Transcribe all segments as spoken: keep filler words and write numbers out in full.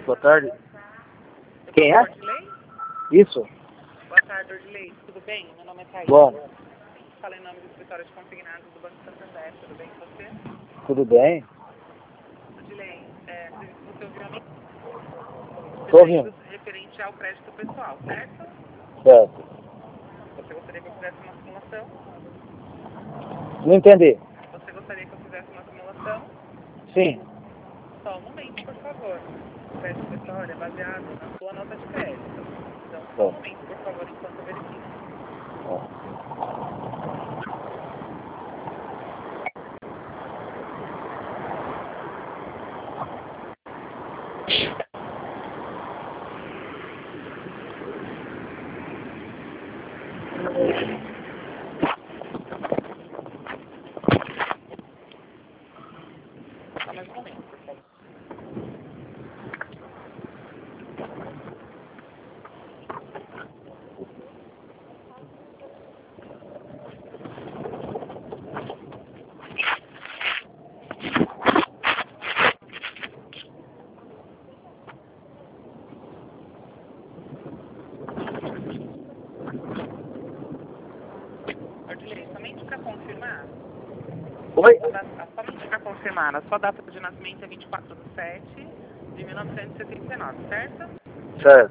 Boa tarde. Quem é? Ordilei? Isso. Boa tarde, Ordilei. Tudo bem? Meu nome é Thaís. Bom. Fala em nome do escritório de consignados do Banco Santander. Tudo bem com você? Tudo bem? Ordilei, é, você ouviu a mim? Tô ouvindo. Referente ao crédito pessoal, certo? Certo. Você gostaria que eu fizesse uma simulação? Não entendi. Você gostaria que eu fizesse uma simulação? Sim. Só um momento, por favor. O crédito pessoal ele é baseado na sua nota de crédito. Então, só Bom. um momento, por favor, enquanto eu verifico. Bom. Só mais um momento, por favor. Ordilei, somente para confirmar, Oi? a data- somente para confirmar, a sua data de nascimento é vinte e quatro de sete de mil novecentos e setenta e nove, certo? Certo.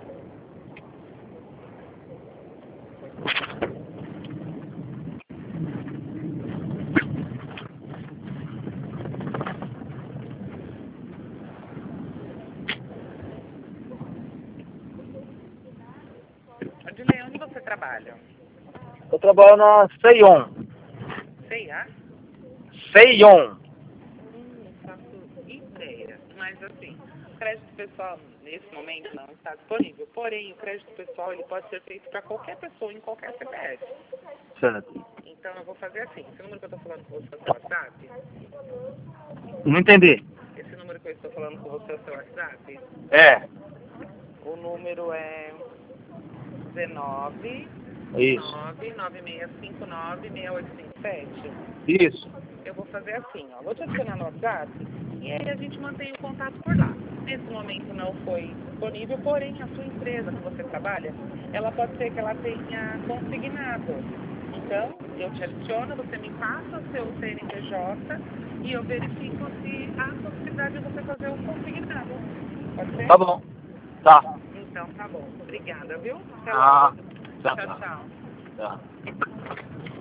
Ordilei, onde você trabalha? Eu trabalho na Seion. C I A? Seion. Hum, não faço ideia. Mas assim, o crédito pessoal nesse momento não está disponível. Porém, o crédito pessoal ele pode ser feito para qualquer pessoa em qualquer C P F. Certo. Então eu vou fazer assim. Esse número que eu estou falando com você é o seu WhatsApp? Não entendi. Esse número que eu estou falando com você é o seu WhatsApp? É. O número é dezenove, Isso. nove nove seis cinco nove seis oito cinco sete. Isso. Eu vou fazer assim, ó. Vou te adicionar no WhatsApp e aí a gente mantém o contato por lá. Nesse momento não foi disponível, porém a sua empresa que você trabalha, ela pode ser que ela tenha consignado. Então, eu te adiciono, você me passa o seu C N P J e eu verifico se há possibilidade de você fazer o consignado. Pode ser? Tá bom. Tá. Então, tá bom. Obrigada, viu? Até Ah. logo. Tá, Tchau, tá. tchau. Tá.